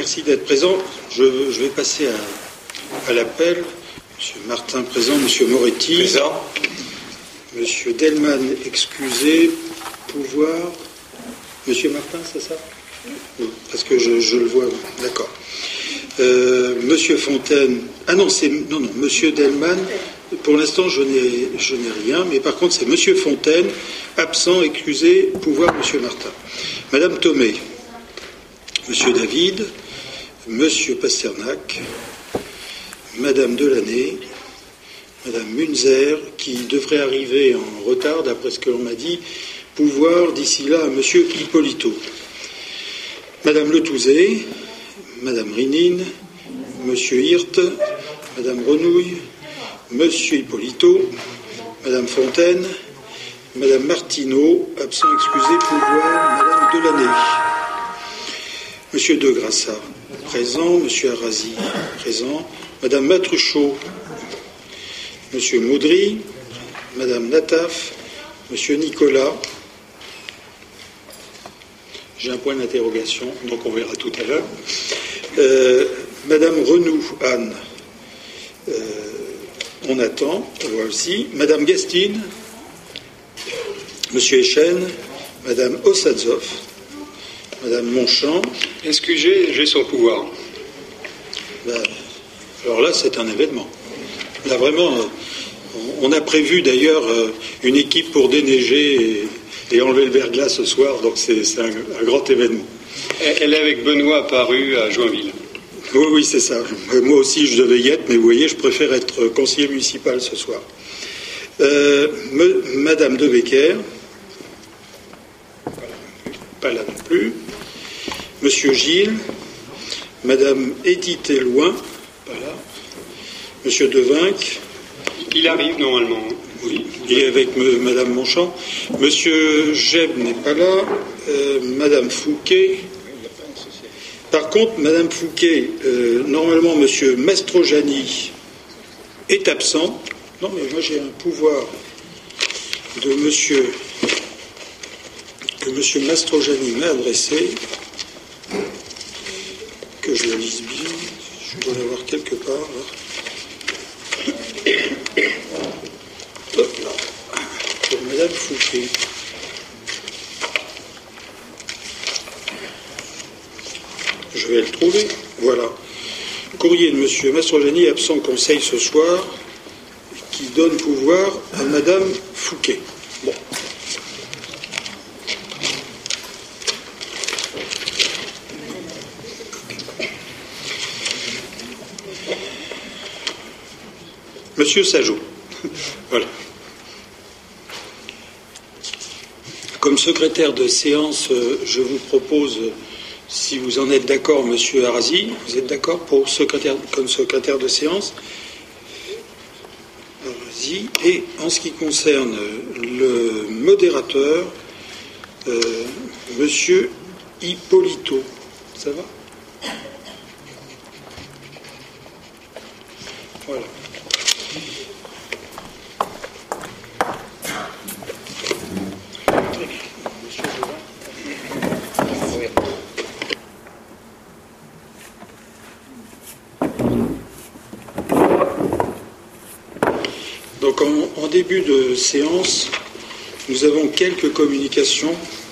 Merci d'être présent. Je vais passer à l'appel. Monsieur Martin présent, Monsieur Moretti. Présent. Monsieur Delman excusé. Pouvoir. Monsieur Martin, c'est ça? Oui, parce que je le vois. D'accord. Monsieur Fontaine. Ah non, non, Monsieur Delman. Pour l'instant, je n'ai rien, mais par contre, c'est Monsieur Fontaine, absent, excusé, pouvoir Monsieur Martin. Madame Thomé, Monsieur David, Monsieur Pasternak, Madame Delaney, Madame Munzer, qui devrait arriver en retard, d'après ce que l'on m'a dit, pouvoir d'ici là à Monsieur Hippolito. Madame Letouzé, Madame Rinine, Monsieur Hirt, Madame Renouille, Monsieur Hippolito, Madame Fontaine, Madame Martineau, absent excusé, pouvoir Madame Delaney. Monsieur De Grassa, présent. Monsieur Arasi, présent. Madame Matruchot, Monsieur Maudry, Madame Nataf, Monsieur Nicolas. J'ai un point d'interrogation, donc on verra tout à l'heure. Madame Renou, Anne. On attend, voilà aussi. Madame Gastine, Monsieur Echen, Madame Ossadzov, Madame Monchamp. Est-ce que j'ai son pouvoir? Alors là, c'est un événement. Là, vraiment, on a prévu d'ailleurs une équipe pour déneiger et enlever le verglas ce soir, donc c'est un grand événement. Elle est avec Benoît apparu à Joinville. Oui, c'est ça. Moi aussi, je devais y être, mais vous voyez, je préfère être conseiller municipal ce soir. Madame De Becker, pas là non plus. Monsieur Gilles, Madame Edith Elouin, pas là. Monsieur Devinck. Il arrive normalement. Oui, il est avec Madame Monchamp. Monsieur Jeb n'est pas là. Madame Fouquet. Par contre, Madame Fouquet, normalement, Monsieur Mastrojani est absent. Non, mais moi j'ai un pouvoir de Monsieur que Monsieur Mastrojani m'a adressé, que je le lise bien. Je dois l'avoir quelque part. Là. Hop là. Pour Madame Fouquet. Je vais le trouver. Voilà. Courrier de Monsieur Mastrojani, absent conseil ce soir, qui donne pouvoir à Madame Fouquet. Bon. Monsieur Sajot. Voilà. Comme secrétaire de séance, je vous propose, si vous en êtes d'accord, Monsieur Arasi, vous êtes d'accord pour comme secrétaire de séance? Arasi. Et en ce qui concerne le modérateur, Monsieur Hippolito, ça va? Voilà. Donc en début de séance, nous avons quelques communications